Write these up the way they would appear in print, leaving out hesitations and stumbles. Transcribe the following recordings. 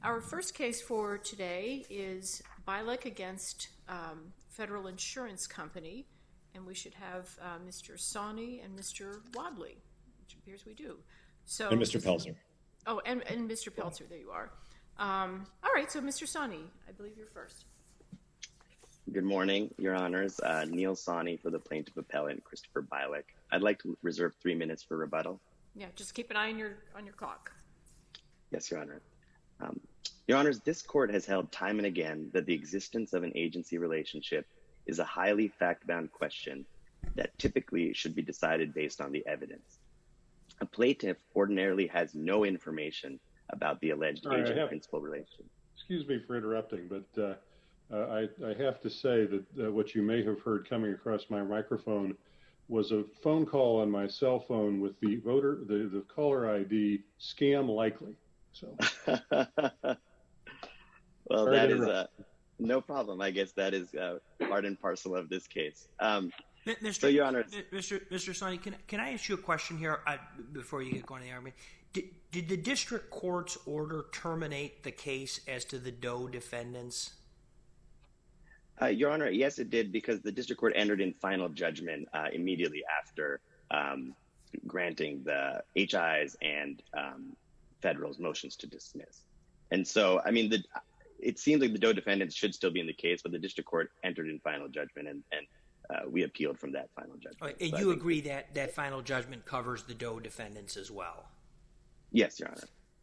Our first case for today is Bielek against Federal Insurance Company, and we should have Mr. Sawney and Mr. Wadley, which appears we do. So, and Mr. Pelzer. Oh, and Mr. Pelzer, there you are. All right, so Mr. Sawney, I believe you're first. Good morning, Your Honors. Neil Sawney for the plaintiff appellant, Christopher Bielek. I'd like to reserve 3 minutes for rebuttal. Yeah, just keep an eye on your clock. Yes, Your Honor. Your Honors, this court has held time and again that the existence of an agency relationship is a highly fact-bound question that typically should be decided based on the evidence. A plaintiff ordinarily has no information about the alleged agent-principal relationship. Excuse me for interrupting, but I have to say that what you may have heard coming across my microphone was a phone call on my cell phone with the caller ID scam likely. So, well, that is no problem. I guess that is part and parcel of this case. So, Your Honor, Mr. Sawney, can I ask you a question here before you get going to the argument? Did the district court's order terminate the case as to the Doe defendants? Your Honor, yes, it did, because the district court entered in final judgment immediately after granting the HI's and Federal's motions to dismiss. And so, I mean, it seems like the Doe defendants should still be in the case, but the district court entered in final judgment, and we appealed from that final judgment. Right. And so you agree that final judgment covers the Doe defendants as well? Yes, Your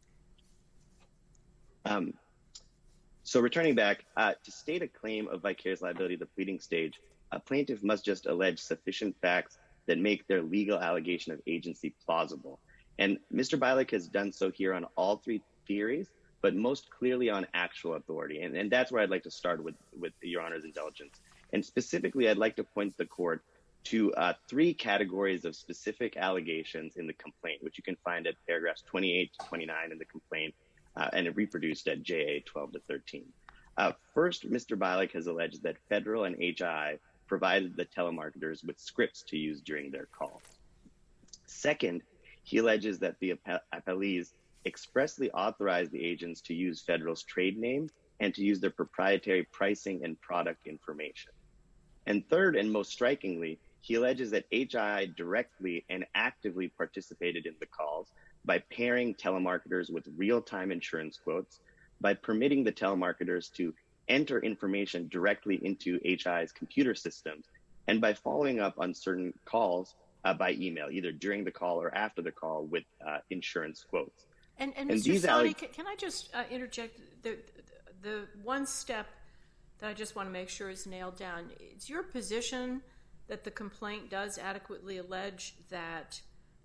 Honor. So returning back, to state a claim of vicarious liability at the pleading stage, a plaintiff must just allege sufficient facts that make their legal allegation of agency plausible. And Mr. Bielek has done so here on all three theories, but most clearly on actual authority. And that's where I'd like to start with Your Honor's indulgence. And specifically, I'd like to point the court to 3 categories of specific allegations in the complaint, which you can find at paragraphs 28 to 29 in the complaint, and it reproduced at JA 12 to 13. First, Mr. Bielek has alleged that Federal and HI provided the telemarketers with scripts to use during their calls. Second, he alleges that the appellees expressly authorized the agents to use Federal's trade name and to use their proprietary pricing and product information. And third, and most strikingly, he alleges that HI directly and actively participated in the calls by pairing telemarketers with real-time insurance quotes, by permitting the telemarketers to enter information directly into HI's computer systems, and by following up on certain calls by email, either during the call or after the call with insurance quotes. And Mr. Sawney, can I just interject? The one step that I just want to make sure is nailed down. It's your position that the complaint does adequately allege that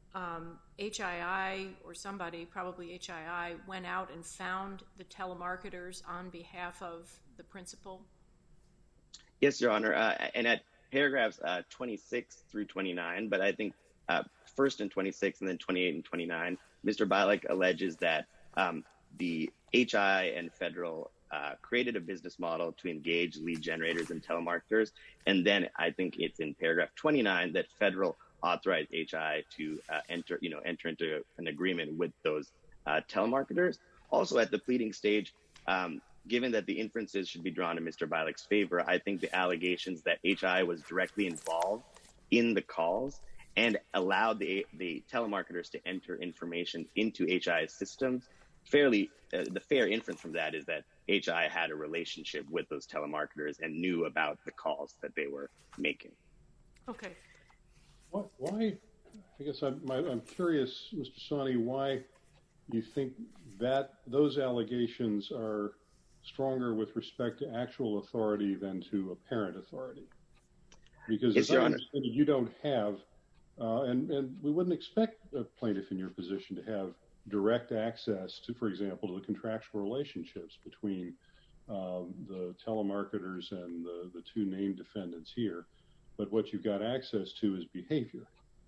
HII or somebody, probably HII, went out and found the telemarketers on behalf of the principal? Yes, Your Honor. And at paragraphs 26 through 29, but I think first in 26 and then 28 and 29, Mr. Bielek alleges that the HI and Federal created a business model to engage lead generators and telemarketers. And then I think it's in paragraph 29 that Federal authorized HI to enter into an agreement with those telemarketers. Also at the pleading stage, given that the inferences should be drawn in Mr. Bielek's favor, I think the allegations that HI was directly involved in the calls and allowed the telemarketers to enter information into HI's systems, the fair inference from that is that HI had a relationship with those telemarketers and knew about the calls that they were making. Okay. Why? I guess I'm curious, Mr. Sawney, why you think that those allegations are stronger with respect to actual authority than to apparent authority? Because as I understand it, you don't have, and we wouldn't expect a plaintiff in your position to have direct access to, for example, to the contractual relationships between the telemarketers and the two named defendants here. But what you've got access to is behavior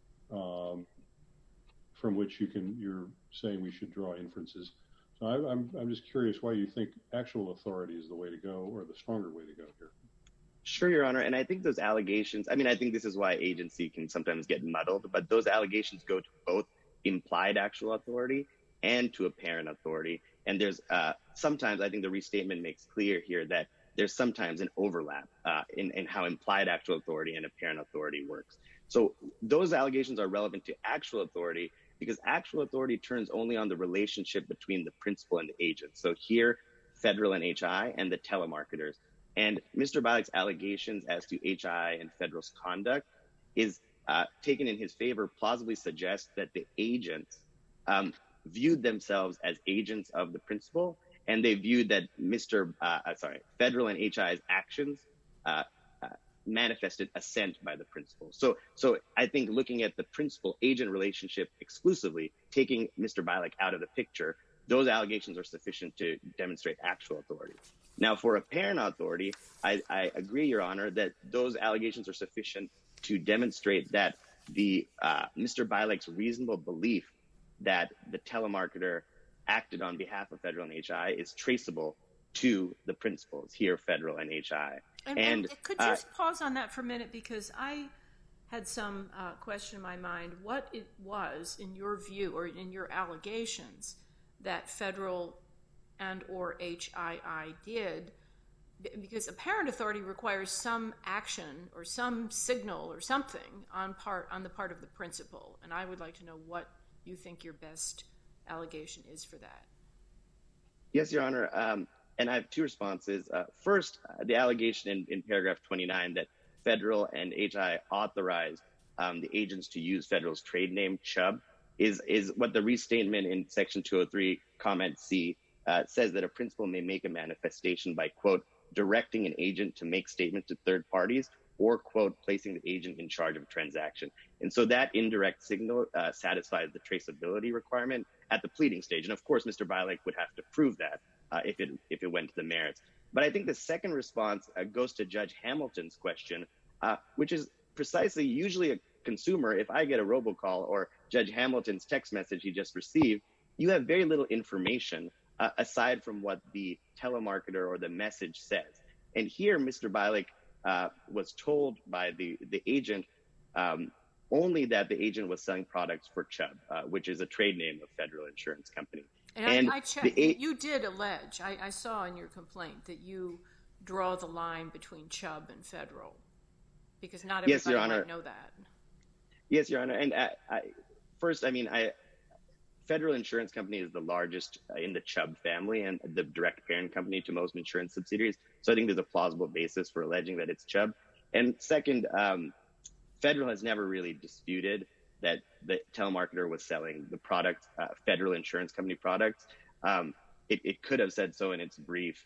from which you're saying we should draw inferences. So I'm just curious why you think actual authority is the way to go or the stronger way to go here. Sure, Your Honor. And I think those allegations, I think this is why agency can sometimes get muddled, but those allegations go to both implied actual authority and to apparent authority. And there's sometimes, I think the restatement makes clear here that there's sometimes an overlap in how implied actual authority and apparent authority works. So those allegations are relevant to actual authority because actual authority turns only on the relationship between the principal and the agent. So here, Federal and HI and the telemarketers. And Mr. Bialik's allegations as to HI and Federal's conduct is taken in his favor, plausibly suggests that the agents viewed themselves as agents of the principal, and they viewed that Federal and HI's actions manifested assent by the principal. So I think looking at the principal-agent relationship exclusively, taking Mr. Bialik out of the picture, those allegations are sufficient to demonstrate actual authority. Now, for apparent authority, I agree, Your Honor, that those allegations are sufficient to demonstrate that the Mr. Bialik's reasonable belief that the telemarketer acted on behalf of Federal and HI is traceable to the principals here, Federal and HI. And could you just pause on that for a minute, because I had some question in my mind what it was, in your view or in your allegations, that Federal and or HII did, because apparent authority requires some action or some signal or something on the part of the principal. And I would like to know what you think your best allegation is for that. Yes, Your Honor. And I have two responses. First, the allegation in paragraph 29 that Federal and HI authorized the agents to use Federal's trade name, Chubb, is what the restatement in Section 203, comment C, says that a principal may make a manifestation by, quote, directing an agent to make statements to third parties or, quote, placing the agent in charge of a transaction. And so that indirect signal satisfies the traceability requirement at the pleading stage. And of course, Mr. Bialik would have to prove that if it went to the merits. But I think the second response goes to Judge Hamilton's question, which is precisely usually a consumer. If I get a robocall or Judge Hamilton's text message he just received, you have very little information aside from what the telemarketer or the message says. And here, Mr. Bialik was told by the agent only that the agent was selling products for Chubb, which is a trade name of Federal Insurance Company. And I checked. You did allege, I saw in your complaint, that you draw the line between Chubb and Federal, because not everybody might know that. Yes, Your Honor. And first, Federal Insurance Company is the largest in the Chubb family and the direct parent company to most insurance subsidiaries. So I think there's a plausible basis for alleging that it's Chubb. And second, Federal has never really disputed that the telemarketer was selling the product, Federal Insurance Company products. It could have said so in its brief.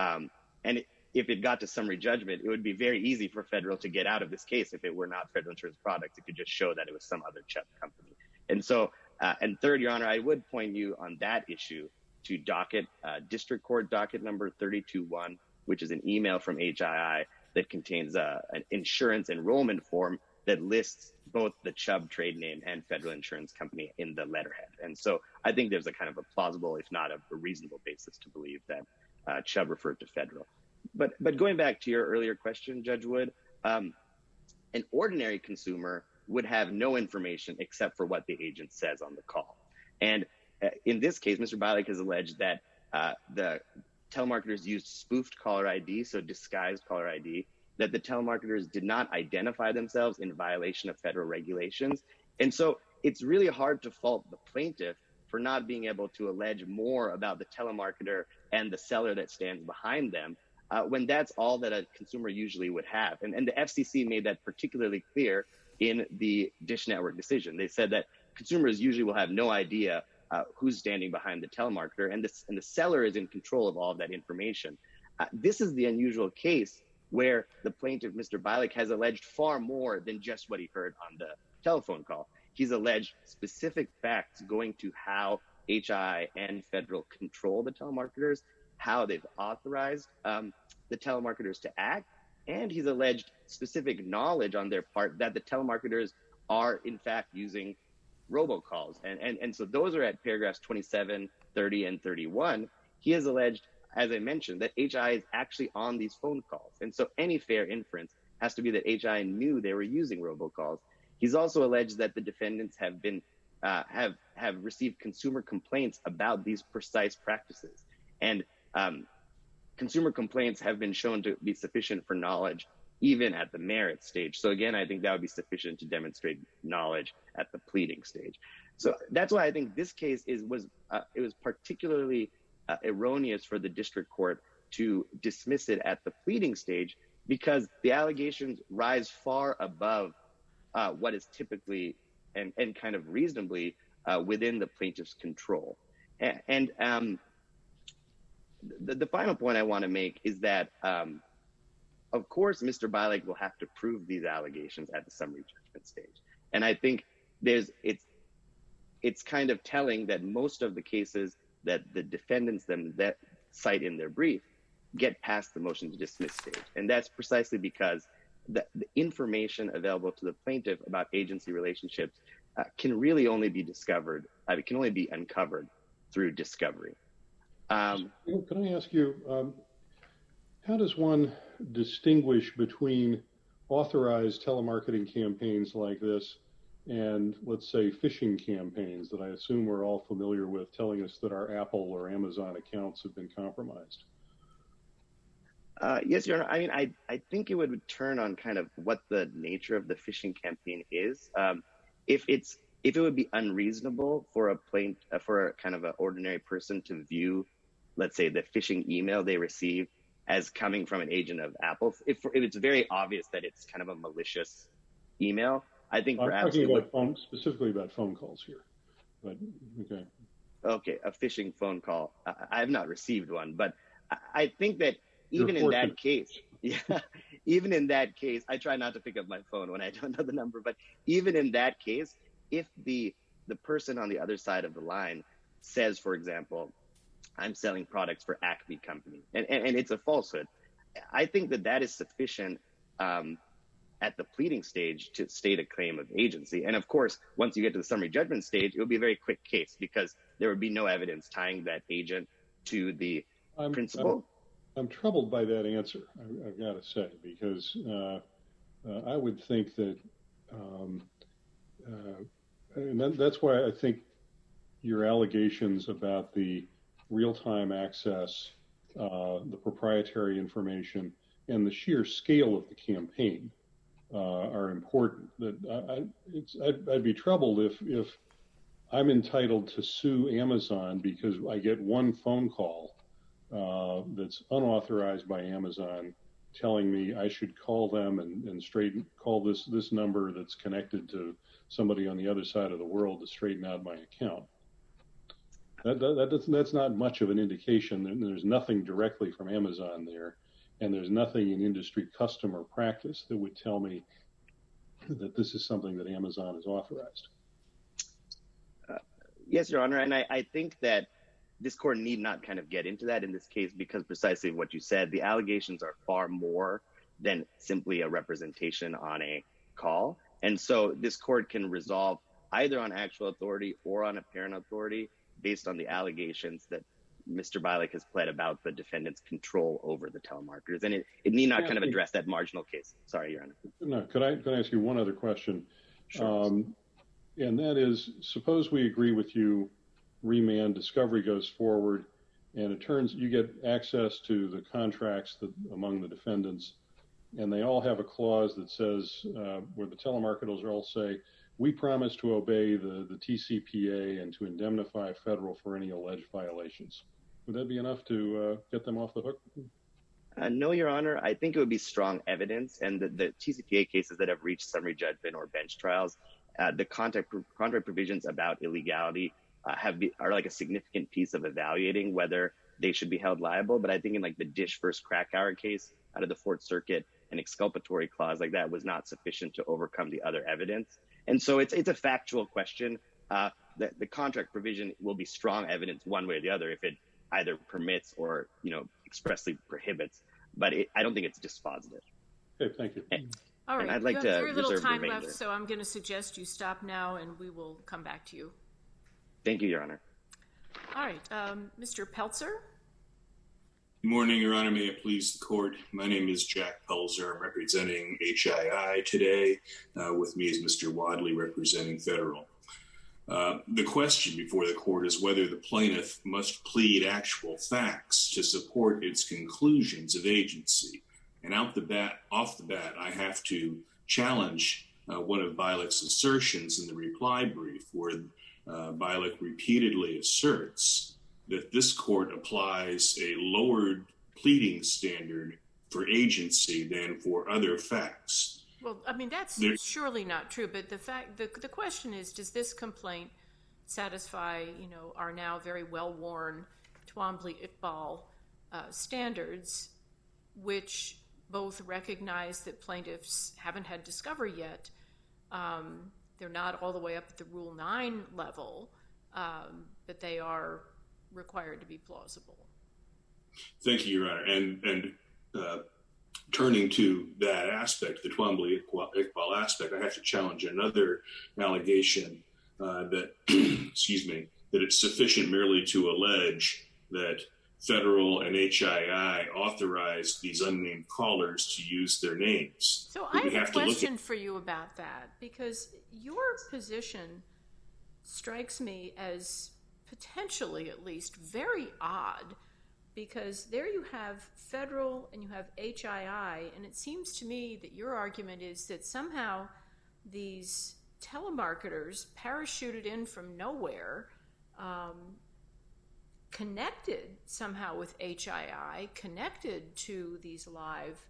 And if it got to summary judgment, it would be very easy for Federal to get out of this case if it were not Federal Insurance products. It could just show that it was some other Chubb company. And so, and third, Your Honor, I would point you on that issue to District Court docket number 321, which is an email from HII that contains an insurance enrollment form that lists both the Chubb trade name and Federal Insurance Company in the letterhead. And so I think there's a kind of a plausible, if not a reasonable basis to believe that Chubb referred to Federal. But going back to your earlier question, Judge Wood, an ordinary consumer would have no information except for what the agent says on the call. And in this case, Mr. Bialik has alleged that the telemarketers used spoofed caller ID, so disguised caller ID, that the telemarketers did not identify themselves in violation of federal regulations. And so it's really hard to fault the plaintiff for not being able to allege more about the telemarketer and the seller that stands behind them when that's all that a consumer usually would have. And the FCC made that particularly clear in the Dish Network decision. They said that consumers usually will have no idea who's standing behind the telemarketer, and the seller is in control of all of that information. This is the unusual case where the plaintiff, Mr. Bialik, has alleged far more than just what he heard on the telephone call. He's alleged specific facts going to how HI and Federal control the telemarketers, how they've authorized the telemarketers to act, and he's alleged specific knowledge on their part that the telemarketers are, in fact, using robocalls. And so those are at paragraphs 27, 30, and 31. He has alleged, as I mentioned, that HI is actually on these phone calls. And so any fair inference has to be that HI knew they were using robocalls. He's also alleged that the defendants have been have received consumer complaints about these precise practices. And consumer complaints have been shown to be sufficient for knowledge even at the merit stage. So again, I think that would be sufficient to demonstrate knowledge at the pleading stage. So that's why I think this case was particularly erroneous for the district court to dismiss it at the pleading stage, because the allegations rise far above what is typically and kind of reasonably within the plaintiff's control. And the final point I want to make is that, of course, Mr. Bialik will have to prove these allegations at the summary judgment stage. And I think it's kind of telling that most of the cases that the defendants that cite in their brief get past the motion to dismiss stage. And that's precisely because the information available to the plaintiff about agency relationships can really only be discovered, it can only be uncovered through discovery. Can I ask you, how does one distinguish between authorized telemarketing campaigns like this and, let's say, phishing campaigns that I assume we're all familiar with, telling us that our Apple or Amazon accounts have been compromised? Yes, Your Honor. I mean, I think it would turn on kind of what the nature of the phishing campaign is. If it would be unreasonable for a kind of an ordinary person to view, let's say, the phishing email they receive as coming from an agent of Apple, if it's very obvious that it's kind of a malicious email, I think perhaps I'm talking about specifically about phone calls here. But okay. Okay, a phishing phone call. I have not received one, but I think that even in that case, even in that case, I try not to pick up my phone when I don't know the number. But even in that case, if the person on the other side of the line says, for example, I'm selling products for Acme Company, and it's a falsehood, I think that is sufficient at the pleading stage to state a claim of agency. And of course, once you get to the summary judgment stage, it will be a very quick case because there would be no evidence tying that agent to the principal. I'm troubled by that answer, I've got to say, because I would think that, and that's why I think your allegations about the real-time access, the proprietary information, and the sheer scale of the campaign are important. I'd be troubled if I'm entitled to sue Amazon because I get one phone call that's unauthorized by Amazon telling me I should call them and call this number that's connected to somebody on the other side of the world to straighten out my account. That's not much of an indication. There's nothing directly from Amazon there, and there's nothing in industry customer practice that would tell me that this is something that Amazon has authorized. Yes, Your Honor, and I think that this court need not kind of get into that in this case because precisely what you said, the allegations are far more than simply a representation on a call. And so this court can resolve either on actual authority or on apparent authority based on the allegations that Mr. Bialik has pled about the defendant's control over the telemarketers. And it need not kind of address that marginal case. Sorry, Your Honor. No, could I ask you one other question? Sure. And that is, suppose we agree with you, remand, discovery goes forward, and it turns you get access to the contracts among the defendants, and they all have a clause that says, where the telemarketers all say, we promise to obey the TCPA and to indemnify federal for any alleged violations. Would that be enough to get them off the hook? No, Your Honor. I think it would be strong evidence, and the TCPA cases that have reached summary judgment or bench trials, the contract provisions about illegality are like a significant piece of evaluating whether they should be held liable. But I think in like the Dish versus Krakauer case out of the Fourth Circuit, an exculpatory clause like that was not sufficient to overcome the other evidence. And so it's a factual question. The contract provision will be strong evidence one way or the other if it either permits or expressly prohibits. But I don't think it's dispositive. Okay, thank you. All right, and I'd like you to have very little reserve time the remainder. left, so I'm going to suggest you stop now, and we will come back to you. Thank you, Your Honor. All right, Mr. Pelzer. Good morning, Your Honor. May it please the court. My name is Jack Pelzer. I'm representing HII today. With me is Mr. Wadley representing Federal. The question before the court is whether the plaintiff must plead actual facts to support its conclusions of agency. And off the bat, I have to challenge one of Bialec's assertions in the reply brief, where Bialec repeatedly asserts that this court applies a lowered pleading standard for agency than for other facts. Well, I mean, that's surely not true, but the question is, does this complaint satisfy, our now very well-worn Twombly-Iqbal standards, which both recognize that plaintiffs haven't had discovery yet. They're not all the way up at the Rule 9 level, but they are required to be plausible. Thank you, Your Honor. And turning to that aspect, the Twombly-Iqbal aspect, I have to challenge another allegation that, that it's sufficient merely to allege that Federal and HII authorized these unnamed callers to use their names. So I have a question for you about that, because your position strikes me as potentially, at least, very odd, because there you have Federal and you have HII, and it seems to me that your argument is that somehow these telemarketers parachuted in from nowhere, connected somehow with HII, connected to these live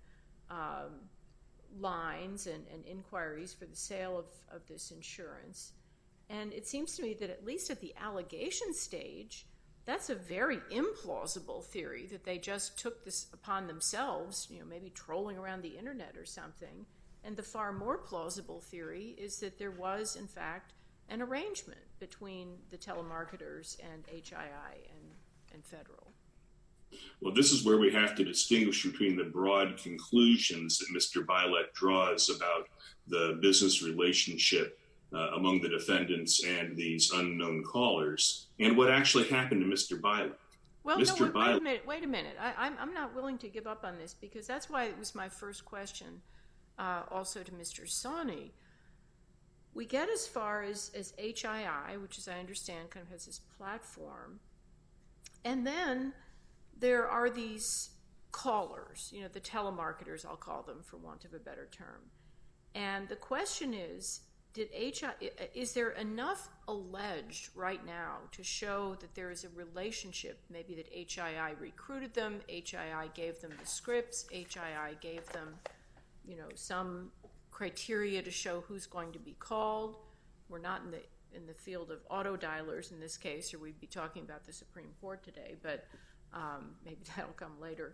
lines and inquiries for the sale of this insurance. And it seems to me that at least at the allegation stage, that's a very implausible theory, that they just took this upon themselves, maybe trolling around the internet or something. And the far more plausible theory is that there was, in fact, an arrangement between the telemarketers and HII and Federal. Well, this is where we have to distinguish between the broad conclusions that Mr. Bialec draws about the business relationship among the defendants and these unknown callers, and what actually happened to Mr. Bialec. Well, wait a minute. I'm not willing to give up on this, because that's why it was my first question also to Mr. Sani. We get as far as HII, which, as I understand, kind of has this platform, and then there are these callers, the telemarketers, I'll call them for want of a better term. And the question is, is there enough alleged right now to show that there is a relationship, maybe that HII recruited them, HII gave them the scripts, HII gave them, some criteria to show who's going to be called? We're not in the field of auto dialers in this case, or we'd be talking about the Supreme Court today, but maybe that'll come later.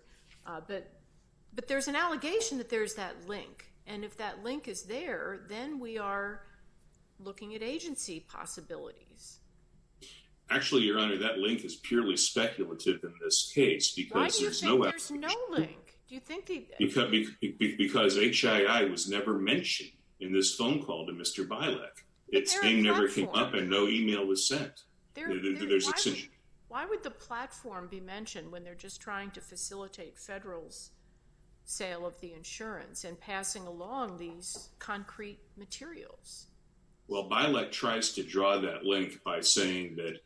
But there's an allegation that there's that link, and if that link is there, then we are looking at agency possibilities. Actually, Your Honor, that link is purely speculative in this case, because why do you think there's no link? Do you think because HII was never mentioned in this phone call to Mr. Bialec. Its name never came up, and no email was sent. Why would the platform be mentioned when they're just trying to facilitate Federal's sale of the insurance and passing along these concrete materials? Well, Bialec tries to draw that link by saying that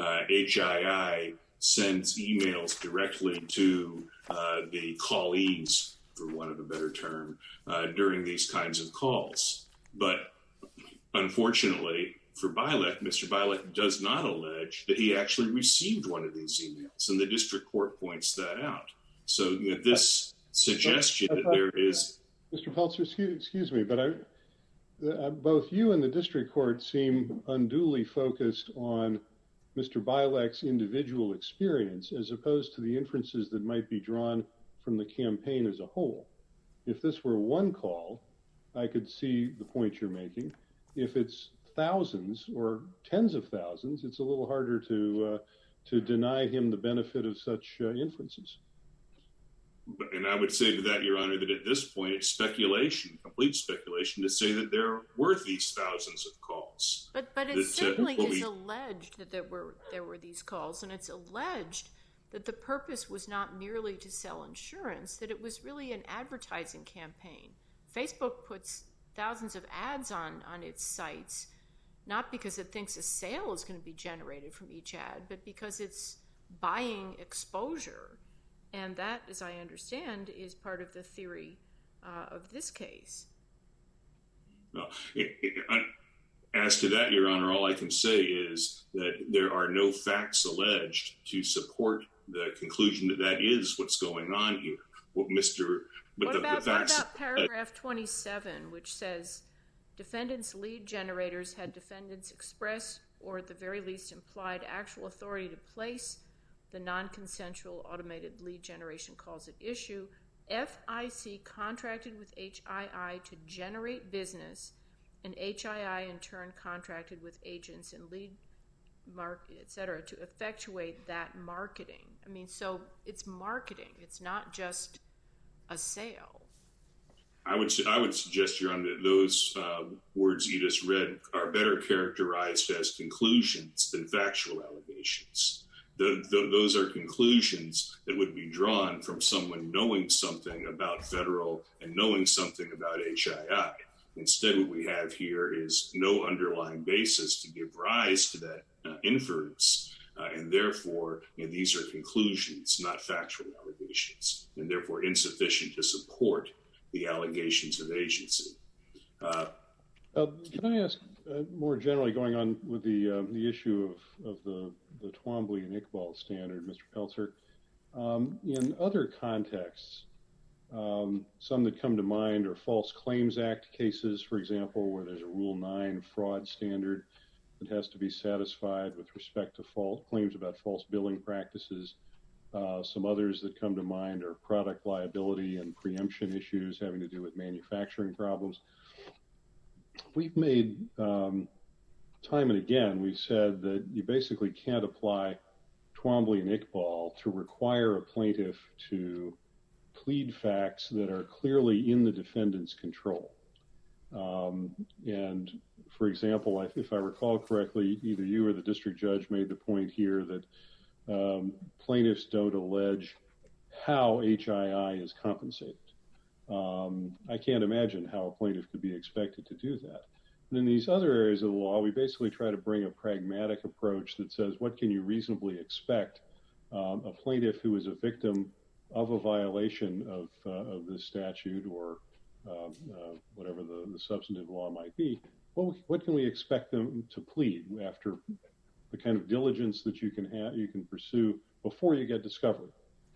HII sends emails directly to the callees, for want of a better term, during these kinds of calls. But unfortunately for Bialec, Mr. Bialec does not allege that he actually received one of these emails, and the district court points that out. So this suggestion that there is... Mr. Peltzer, excuse me, but both you and the district court seem unduly focused on Mr. Bialec's individual experience as opposed to the inferences that might be drawn from the campaign as a whole. If this were one call, I could see the point you're making. If it's thousands or tens of thousands, it's a little harder to deny him the benefit of such inferences. And I would say to that, Your Honor, that at this point it's speculation, complete speculation, to say that there were these thousands of calls. But it certainly is alleged that there were these calls, and it's alleged that the purpose was not merely to sell insurance, that it was really an advertising campaign. Facebook puts thousands of ads on its sites, not because it thinks a sale is going to be generated from each ad, but because it's buying exposure. And that, as I understand, is part of the theory of this case. Well, as to that, Your Honor, all I can say is that there are no facts alleged to support the conclusion that that is what's going on here. What about paragraph 27, which says, defendants' lead generators had defendants express or at the very least implied actual authority to place the non-consensual automated lead generation calls at issue. FIC contracted with HII to generate business, and HII in turn contracted with agents and lead market, et cetera, to effectuate that marketing. I mean, so it's marketing. It's not just a sale. I would suggest, Your Honor, that those words you just read are better characterized as conclusions than factual allegations. Those are conclusions that would be drawn from someone knowing something about federal and knowing something about HII. Instead, what we have here is no underlying basis to give rise to that inference, and therefore these are conclusions, not factual allegations, and therefore insufficient to support the allegations of agency. Can I ask, more generally, going on with the issue of the Twombly and Iqbal standard, Mr. Pelzer, in other contexts, some that come to mind are False Claims Act cases, for example, where there's a Rule 9 fraud standard that has to be satisfied with respect to claims about false billing practices. Some others that come to mind are product liability and preemption issues having to do with manufacturing problems. We've made, time and again, we've said that you basically can't apply Twombly and Iqbal to require a plaintiff to plead facts that are clearly in the defendant's control. And, for example, if I recall correctly, either you or the district judge made the point here that plaintiffs don't allege how HII is compensated. I can't imagine how a plaintiff could be expected to do that. And in these other areas of the law, we basically try to bring a pragmatic approach that says, what can you reasonably expect a plaintiff who is a victim of a violation of this statute or whatever the substantive law might be? What can we expect them to plead after the kind of diligence that you can pursue before you get discovered?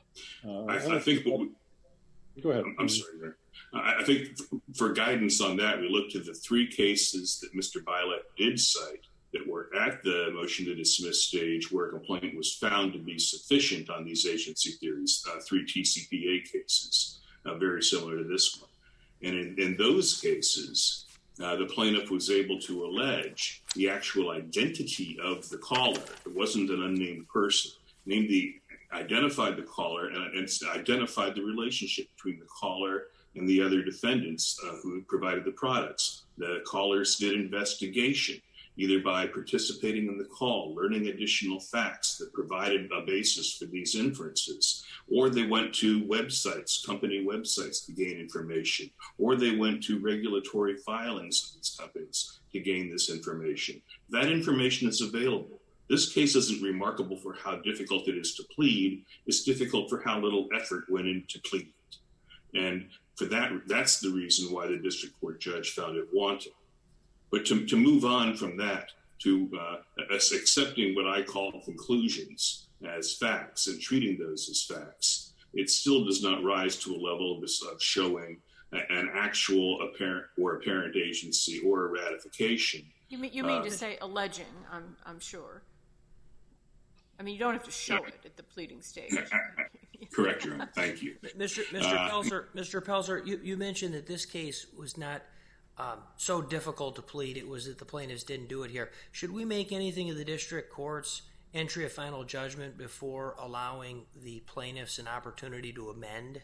I think. Go ahead. I'm sorry, Rick. I think for guidance on that, we look to the three cases that Mr. Bilet did cite that were at the motion to dismiss stage where a complaint was found to be sufficient on these agency theories, three TCPA cases, very similar to this one. And in those cases, the plaintiff was able to allege the actual identity of the caller. It wasn't an unnamed person. Identified the caller and identified the relationship between the caller and the other defendants who provided the products. The callers did investigation, either by participating in the call, learning additional facts that provided a basis for these inferences, or they went to websites, company websites to gain information, or they went to regulatory filings of these companies to gain this information. That information is available. This case isn't remarkable for how difficult it is to plead. It's difficult for how little effort went into pleading it. And for that, that's the reason why the district court judge found it wanting. But to move on from that to accepting what I call conclusions as facts and treating those as facts, it still does not rise to a level of showing an actual apparent agency or a ratification. You mean to say alleging, I'm sure. I mean, you don't have to show it at the pleading stage. Correct, Your Honor. Thank you. Mr. Pelzer, you mentioned that this case was not so difficult to plead. It was that the plaintiffs didn't do it here. Should we make anything of the district court's entry of final judgment before allowing the plaintiffs an opportunity to amend?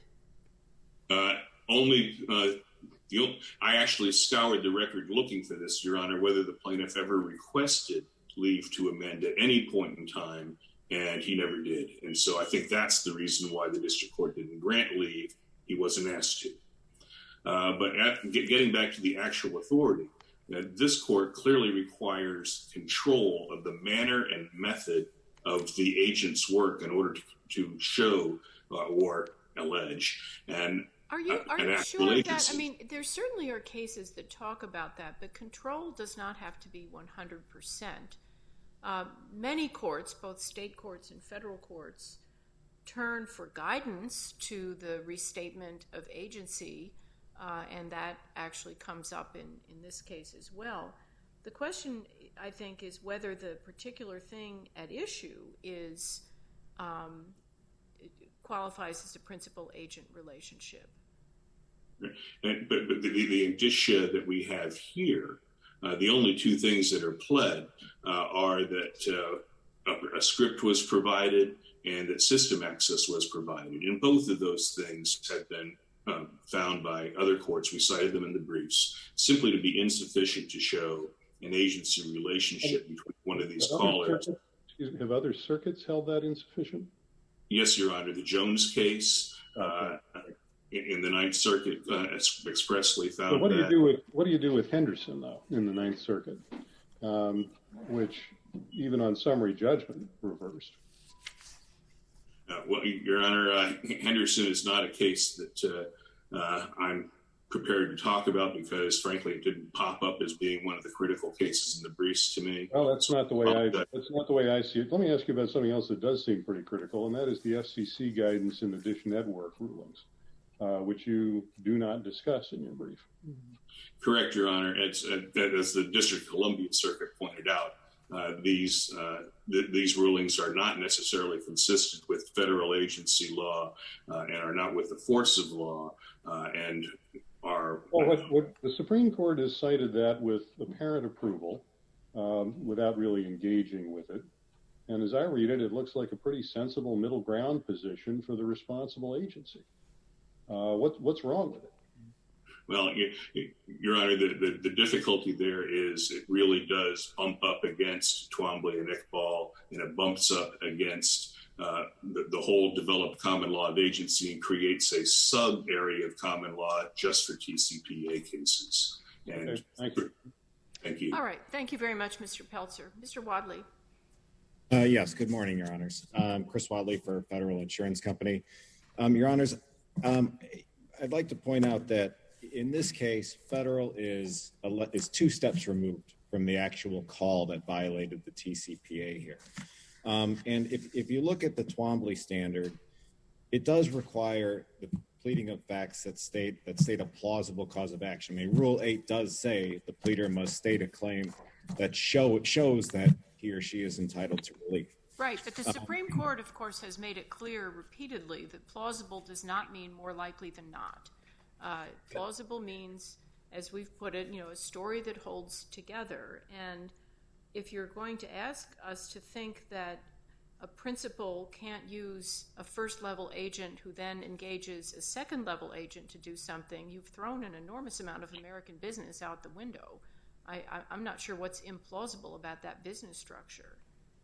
I actually scoured the record looking for this, Your Honor, whether the plaintiff ever requested leave to amend at any point in time, and he never did. And so I think that's the reason why the district court didn't grant leave. He wasn't asked to. But getting back to the actual authority, this court clearly requires control of the manner and method of the agent's work in order to show or allege. And are you sure of that? I mean, there certainly are cases that talk about that, but control does not have to be 100%. Many courts, both state courts and federal courts, turn for guidance to the restatement of agency, and that actually comes up in this case as well. The question, I think, is whether the particular thing at issue is qualifies as a principal-agent relationship. But the indicia that we have here, the only two things that are pled are that a script was provided and that system access was provided. And both of those things have been found by other courts, we cited them in the briefs, simply to be insufficient to show an agency relationship between one of these callers. Have other circuits held that insufficient? Yes, Your Honor. The Jones case in the Ninth Circuit expressly found so what that. What do you do with Henderson, though, in the Ninth Circuit, which even on summary judgment reversed? Well, Your Honor, Henderson is not a case that I'm prepared to talk about because, frankly, it didn't pop up as being one of the critical cases in the briefs to me. Well, that's not the way I see it. Let me ask you about something else that does seem pretty critical, and that is the FCC guidance in the Dish Network rulings, which you do not discuss in your brief. Correct, Your Honor. As the District of Columbia Circuit pointed out, these rulings are not necessarily consistent with federal agency law and are not with the force of law and are... Well, what the Supreme Court has cited that with apparent approval without really engaging with it. And as I read it, it looks like a pretty sensible middle ground position for the responsible agency. What's wrong with it? Well, Your Honor, the difficulty there is it really does bump up against Twombly and Iqbal, and it bumps up against the whole developed common law of agency and creates a sub-area of common law just for TCPA cases. And okay, thank you. Thank you. All right. Thank you very much, Mr. Pelzer. Mr. Wadley. Yes. Good morning, Your Honors. Chris Wadley for Federal Insurance Company. Your Honors, I'd like to point out that in this case, Federal is 2 steps removed from the actual call that violated the TCPA here. And if you look at the Twombly standard, it does require the pleading of facts that state a plausible cause of action. I mean, Rule 8 does say the pleader must state a claim that shows that he or she is entitled to relief. Right, but the Supreme Court, of course, has made it clear repeatedly that plausible does not mean more likely than not. Plausible means, as we've put it, a story that holds together. And if you're going to ask us to think that a principal can't use a first-level agent who then engages a second-level agent to do something, you've thrown an enormous amount of American business out the window. I'm not sure what's implausible about that business structure.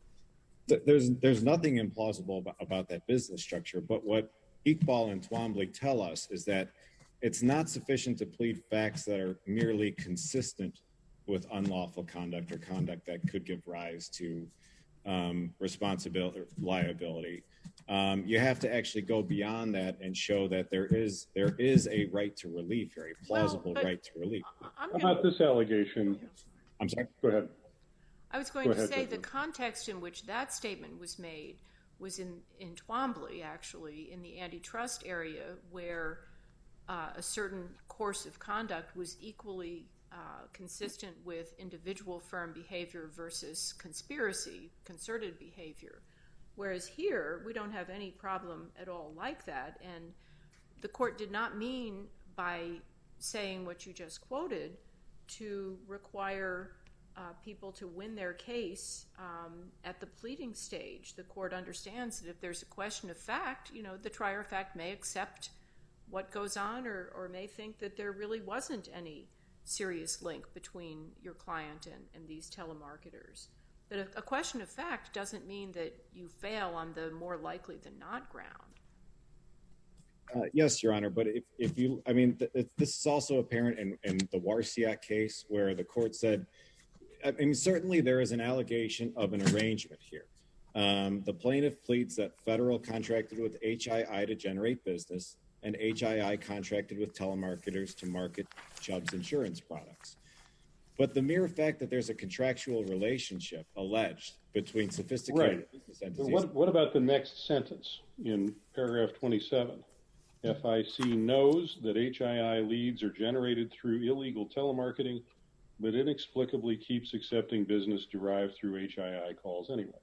There's nothing implausible about that business structure, but what Iqbal and Twombly tell us is that it's not sufficient to plead facts that are merely consistent with unlawful conduct or conduct that could give rise to responsibility or liability. You have to actually go beyond that and show that there is a right to relief here, a plausible right to relief. How about this allegation? I'm sorry? Go ahead. I was going to say the context in which that statement was made was in Twombly, actually, in the antitrust area, where a certain course of conduct was equally consistent with individual firm behavior versus concerted behavior. Whereas here, we don't have any problem at all like that. And the court did not mean, by saying what you just quoted, to require people to win their case at the pleading stage. The court understands that if there's a question of fact, the trier of fact may accept what goes on or may think that there really wasn't any serious link between your client and these telemarketers. But a question of fact doesn't mean that you fail on the more likely than not ground. Yes, Your Honor, but if you, I mean, this is also apparent in the Warsiak case where the court said, I mean, certainly there is an allegation of an arrangement here. The plaintiff pleads that Federal contracted with HII to generate business and HII contracted with telemarketers to market Chubb's insurance products. But the mere fact that there's a contractual relationship alleged between sophisticated business entities. What about the next sentence in paragraph 27? FIC knows that HII leads are generated through illegal telemarketing, but inexplicably keeps accepting business derived through HII calls anyway.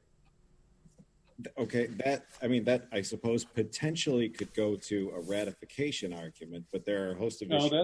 Okay, that I suppose potentially could go to a ratification argument, but there are a host of issues.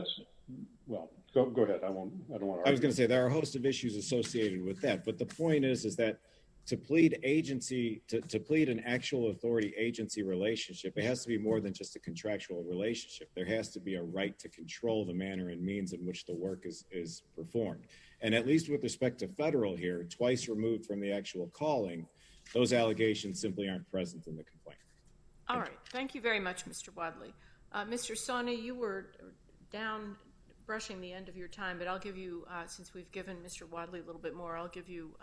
Go ahead. I don't want to. I was going to say there are a host of issues associated with that, but the point is that to plead agency, to plead an actual authority agency relationship, it has to be more than just a contractual relationship. There has to be a right to control the manner and means in which the work is performed. And at least with respect to Federal here, twice removed from the actual calling, those allegations simply aren't present in the complaint. All right. Thank you very much, Mr. Wadley. Mr. Sani, you were down brushing the end of your time, but I'll give you, since we've given Mr. Wadley a little bit more, I'll give you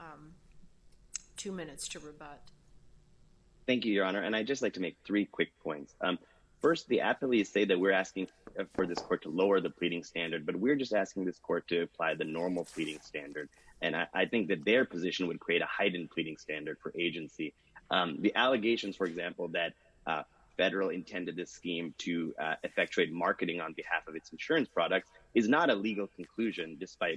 2 minutes to rebut. Thank you, Your Honor. And I'd just like to make 3 quick points. First, the appellees say that we're asking for this court to lower the pleading standard, but we're just asking this court to apply the normal pleading standard. And I think that their position would create a heightened pleading standard for agency. The allegations, for example, that Federal intended this scheme to effectuate marketing on behalf of its insurance products is not a legal conclusion, despite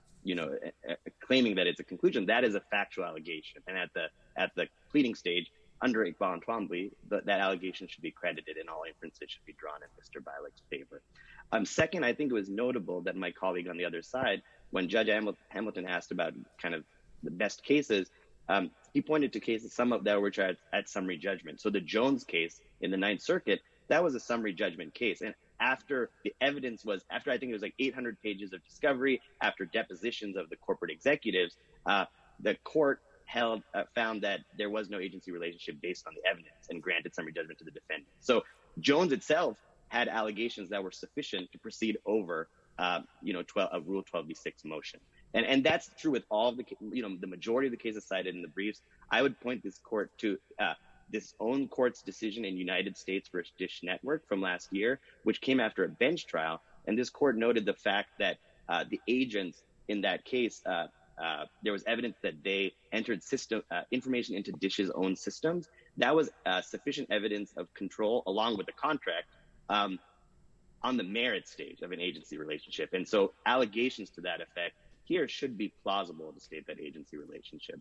claiming that it's a conclusion. That is a factual allegation. And at the pleading stage, under Iqbal and Twombly, that allegation should be credited and all inferences should be drawn in Mr. Bialik's favor. Second, I think it was notable that my colleague on the other side, when Judge Hamilton asked about kind of the best cases, he pointed to cases, some of that were tried at summary judgment. So the Jones case in the Ninth Circuit, that was a summary judgment case. And after the evidence was, after I think it was like 800 pages of discovery, after depositions of the corporate executives, the court found that there was no agency relationship based on the evidence and granted summary judgment to the defendant. So Jones itself had allegations that were sufficient to proceed over, a Rule 12b6 motion. And that's true with all of the majority of the cases cited in the briefs. I would point this court to this own court's decision in United States versus Dish Network from last year, which came after a bench trial. And this court noted the fact that the agents in that case, there was evidence that they entered information into Dish's own systems. That was sufficient evidence of control along with the contract on the merit stage of an agency relationship. And so allegations to that effect here should be plausible to state that agency relationship.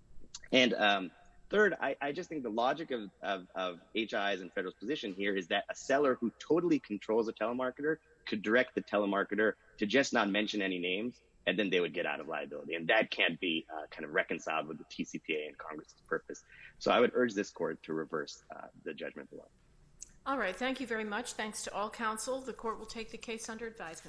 And third, I just think the logic of HI's and Federal's position here is that a seller who totally controls a telemarketer could direct the telemarketer to just not mention any names, and then they would get out of liability. And that can't be kind of reconciled with the TCPA and Congress's purpose. So I would urge this court to reverse the judgment below. All right. Thank you very much. Thanks to all counsel. The court will take the case under advisement.